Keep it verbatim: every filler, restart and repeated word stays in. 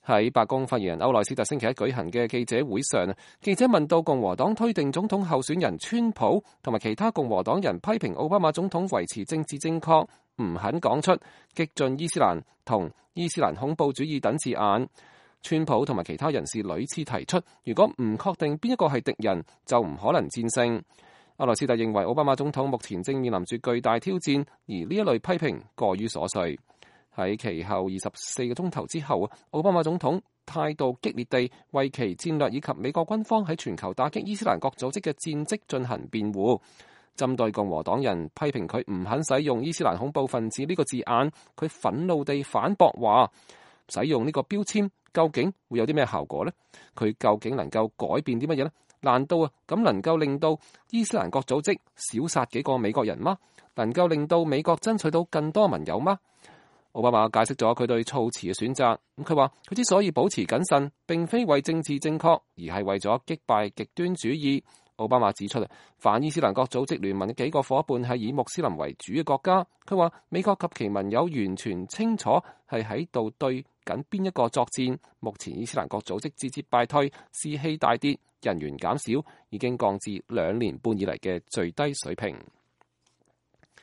喺白宮發言人歐內斯特星期一舉行嘅記者會上，記者問到共和黨推定總統候選人川普同埋其他共和黨人批評奧巴馬總統維持政治正確，唔肯講出激進伊斯蘭同伊斯蘭恐怖主義等字眼。川普同埋其他人士屢次提出，如果唔確定邊一個係敵人，就唔可能戰勝。歐內斯特認為奧巴馬總統目前正面臨住巨大挑戰，而呢一類批評過於瑣碎。喺其後二十四個鐘頭之後，奧巴馬總統態度激烈地為其戰略以及美國軍方喺全球打擊伊斯蘭國組織嘅戰績進行辯護。針對共和黨人批評佢唔肯使用伊斯蘭恐怖分子呢個字眼，佢憤怒地反駁話：使用呢個標籤究竟會有啲咩效果呢？佢究竟能夠改變啲乜嘢呢？難道啊咁能夠令到伊斯蘭國組織少殺幾個美國人嗎？能夠令到美國爭取到更多盟友嗎？奧巴馬解釋咗佢對措辭嘅選擇。咁佢話佢之所以保持謹慎，並非為政治正確，而係為咗擊敗極端主義。奧巴馬指出，反伊斯蘭國組織聯盟嘅幾個伙伴係以穆斯林為主嘅國家。佢話美國及其盟友完全清楚係喺度對緊邊一個作戰。目前伊斯蘭國組織節節敗退，士氣大跌，人員減少，已經降至兩年半以嚟嘅最低水平。